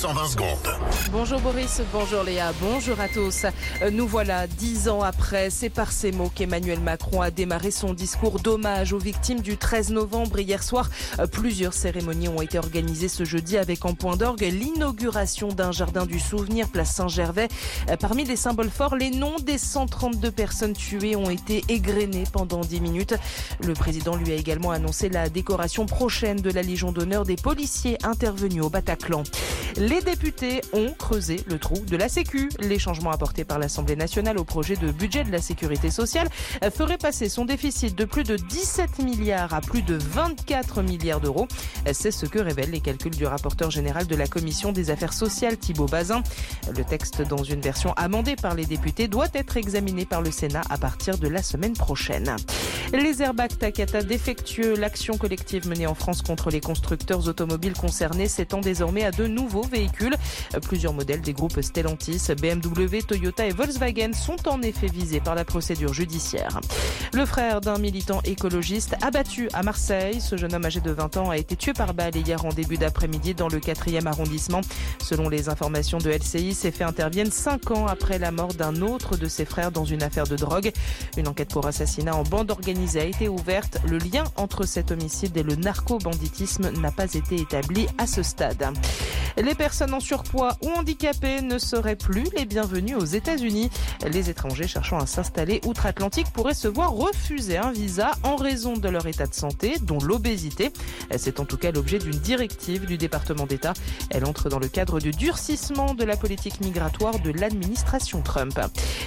120 secondes. Bonjour Boris, bonjour Léa, bonjour à tous. Nous voilà 10 ans après, c'est par ces mots qu'Emmanuel Macron a démarré son discours d'hommage aux victimes du 13 novembre. Hier soir, plusieurs cérémonies ont été organisées ce jeudi avec en point d'orgue l'inauguration d'un jardin du souvenir, place Saint-Gervais. Parmi les symboles forts, les noms des 132 personnes tuées ont été égrenés pendant 10 minutes. Le président lui a également annoncé la décoration prochaine de la Légion d'honneur des policiers intervenus au Bataclan. Les députés ont creusé le trou de la Sécu. Les changements apportés par l'Assemblée nationale au projet de budget de la sécurité sociale feraient passer son déficit de plus de 17 milliards à plus de 24 milliards d'euros. C'est ce que révèlent les calculs du rapporteur général de la Commission des affaires sociales, Thibault Bazin. Le texte, dans une version amendée par les députés, doit être examiné par le Sénat à partir de la semaine prochaine. Les airbags Takata défectueux, l'action collective menée en France contre les constructeurs automobiles concernés s'étend désormais à de nouveaux véhicules. Plusieurs modèles des groupes Stellantis, BMW, Toyota et Volkswagen sont en effet visés par la procédure judiciaire. Le frère d'un militant écologiste abattu à Marseille. Ce jeune homme âgé de 20 ans a été tué par balle hier en début d'après-midi dans le 4e arrondissement. Selon les informations de LCI, ces faits interviennent 5 ans après la mort d'un autre de ses frères dans une affaire de drogue. Une enquête pour assassinat en bande organisée a été ouverte. Le lien entre cet homicide et le narco-banditisme n'a pas été établi à ce stade. Les personnes en surpoids ou handicapées ne seraient plus les bienvenues aux États-Unis. Les étrangers cherchant à s'installer outre-Atlantique pourraient se voir refuser un visa en raison de leur état de santé, dont l'obésité. C'est en tout cas l'objet d'une directive du département d'État. Elle entre dans le cadre du durcissement de la politique migratoire de l'administration Trump.